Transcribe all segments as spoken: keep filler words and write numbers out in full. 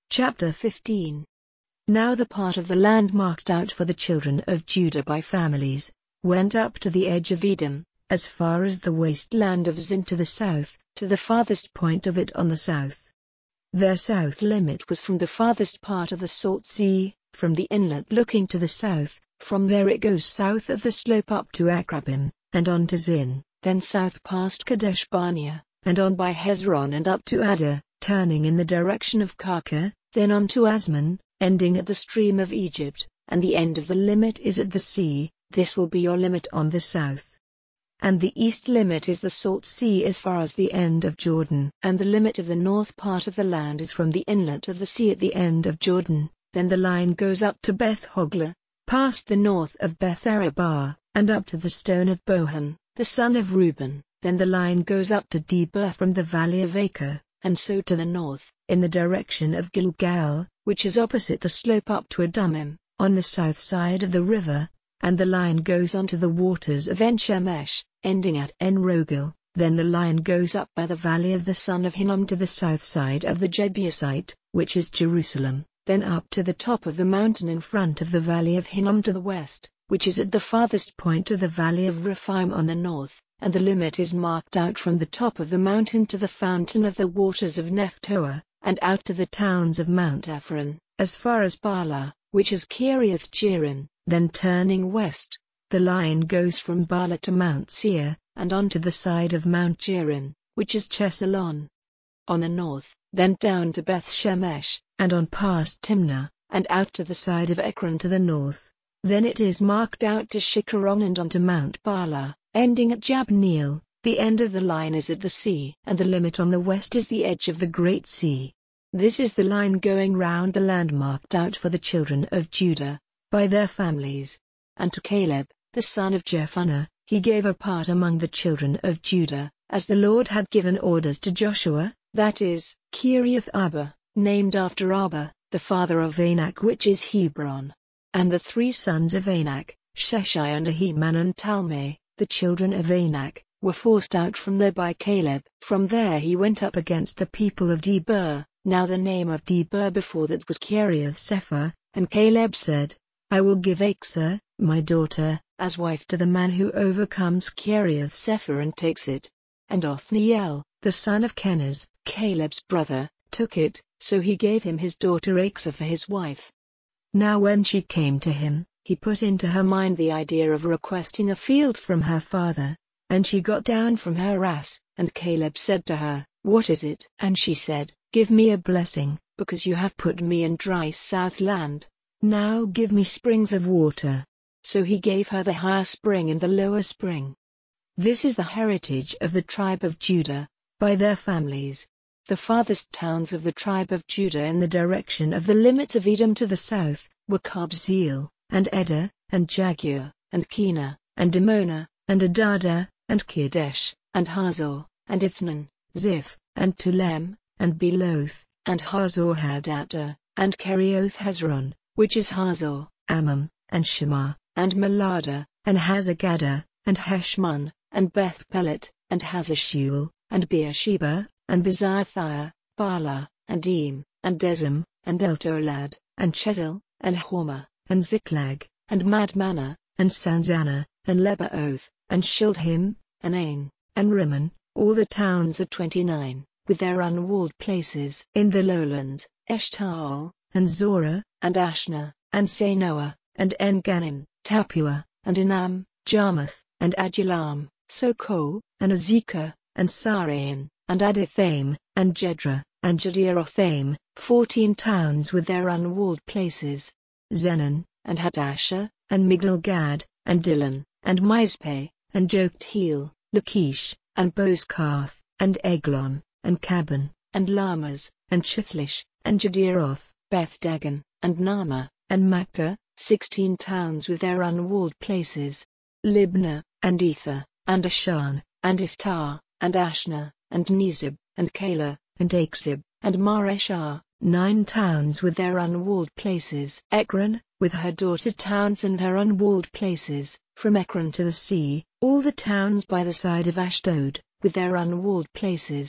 Chapter fifteen. Now the part of the land marked out for the children of Judah by families, went up to the edge of Edom, as far as the wasteland of Zin to the south, to the farthest point of it on the south. Their south limit was from the farthest part of the Salt Sea, from the inlet looking to the south. From there it goes south of the slope up to Akrabim, and on to Zin, then south past Kadesh Barnea, and on by Hezron and up to Adar, turning in the direction of Karka, then on to Asman, ending at the stream of Egypt, and the end of the limit is at the sea. This will be your limit on the south. And the east limit is the Salt Sea as far as the end of Jordan. And the limit of the north part of the land is from the inlet of the sea at the end of Jordan. Then the line goes up to Beth Hogla, past the north of Beth Arabah, and up to the stone of Bohan, the son of Reuben. Then the line goes up to Debir from the valley of Acre, and so to the north, in the direction of Gilgal, which is opposite the slope up to Adumim, on the south side of the river. And the line goes on to the waters of En-Shemesh, ending at En-Rogel. Then the line goes up by the valley of the son of Hinnom to the south side of the Jebusite, which is Jerusalem, then up to the top of the mountain in front of the valley of Hinnom to the west, which is at the farthest point to the valley of Rephaim on the north. And the limit is marked out from the top of the mountain to the fountain of the waters of Nephtoah, and out to the towns of Mount Ephron, as far as Baalah, which is Kiriath Jearim. Then turning west, the line goes from Baalah to Mount Seir, and on to the side of Mount Jearim, which is Chesalon. On the north, then down to Beth Shemesh, and on past Timnah, and out to the side of Ekron to the north. Then it is marked out to Shikkeron and on to Mount Baalah, ending at Jabneel. The end of the line is at the sea, and the limit on the west is the edge of the Great Sea. This is the line going round the land marked out for the children of Judah, by their families. And to Caleb, the son of Jephunneh, he gave a part among the children of Judah, as the Lord had given orders to Joshua, that is, Kiriath Arba, named after Arba, the father of Anak, which is Hebron. And the three sons of Anak, Sheshai and Ahiman and Talmai, the children of Anak, were forced out from there by Caleb. From there he went up against the people of Debir. Now the name of Debir before that was Kiriath-Sepher, and Caleb said, I will give Achsah, my daughter, as wife to the man who overcomes Kiriath-Sepher and takes it. And Othniel, the son of Kenaz, Caleb's brother, took it, so he gave him his daughter Achsah for his wife. Now when she came to him, he put into her mind the idea of requesting a field from her father, and she got down from her ass, and Caleb said to her, What is it? And she said, Give me a blessing, because you have put me in dry south land. Now give me springs of water. So he gave her the higher spring and the lower spring. This is the heritage of the tribe of Judah, by their families. The farthest towns of the tribe of Judah in the direction of the limits of Edom to the south, were Kabzeel, and Eder, and Jagur, and Kena, and Dimona, and Adada, and Kedesh, and Hazor, and Ithnan, Ziph, and Tulem, and Beloth, and Hazor-Hadattah, and Kerioth Hezron, which is Hazor, Ammam, and Shema, and Melada, and Hazagada, and Heshmon, and Beth Pelet, and Hazashul, and Beersheba, and Bezathiah, Baalah, and Eam, and Desem, and Eltolad, and Chesil, and Hormah, and Ziklag, and Madmannah, and Sanzanah, and Lebaoth, and Shildhim, and Ain, and Rimmon, all the towns are twenty-nine, with their unwalled places. In the lowlands, Eshtaol, and Zorah, and Ashna, and Sanoah, and En-Ganim, Tapua, and Enam, Jarmuth, and Adullam, Soko, and Azekah, and Sarain, and Adithaim, and Jedra, and Jedirotham, fourteen towns with their unwalled places. Zenon, and Hadashah, and Migdal-Gad, and Dillon, and Mizpeh, and Joktheel, Lachish, and Bozkath, and Eglon, and Caban, and Lamas, and Chithlish, and Jediroth, Beth-Dagon, and Naamah, and Makta, sixteen towns with their unwalled places. Libnah, and Ether, and Ashan, and Iftah, and Ashna, and Nezib, and Kala, and Aksib, and Mareshah, nine towns with their unwalled places. Ekron, with her daughter towns and her unwalled places, from Ekron to the sea, all the towns by the side of Ashdod, with their unwalled places.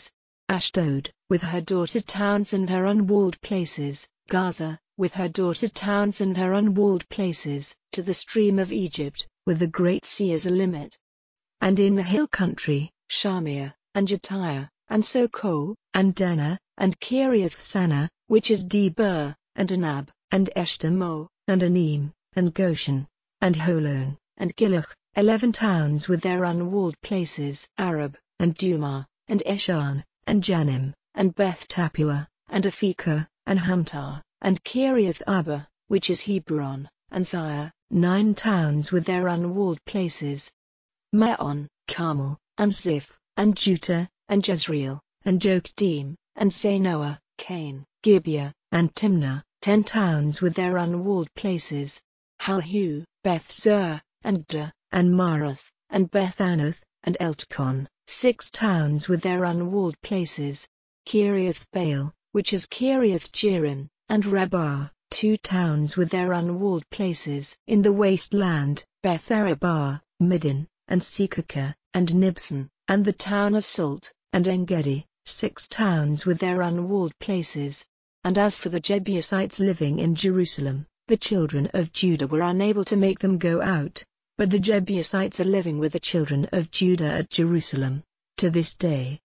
Ashdod, with her dotted towns and her unwalled places, Gaza, with her dotted towns and her unwalled places, to the stream of Egypt, with the great sea as a limit. And in the hill country, Shamir, and Jatiah, and Soko, and Dena, and Kiriath-Sana, which is Debir, and Anab, and Eshtemoa, and Anim, and Goshen, and Holon, and Gilach, eleven towns with their unwalled places, Arab, and Dumah, and Eshan, and Janim, and Beth Tappuah, and Aphekah, and Hamtar, and Kiriath-Arba, which is Hebron, and Ziah, nine towns with their unwalled places. Maon, Carmel, and Ziph, and Judah, and Jezreel, and Jokdeam, and Zanoah, Cain, Gibeah, and Timnah, ten towns with their unwalled places. Halhu, Beth-zur, and Gda, and Marath, and Beth-Anath, and Eltekon, six towns with their unwalled places. Kiriath-Baal, which is Kiriath-Jearim, and Rabbah, two towns with their unwalled places. In the wasteland, Beth-arabah, Middin, and Sekaka, and Nibsan, and the town of Salt, and En-gedi, six towns with their unwalled places. And as for the Jebusites living in Jerusalem, the children of Judah were unable to make them go out, but the Jebusites are living with the children of Judah at Jerusalem, to this day.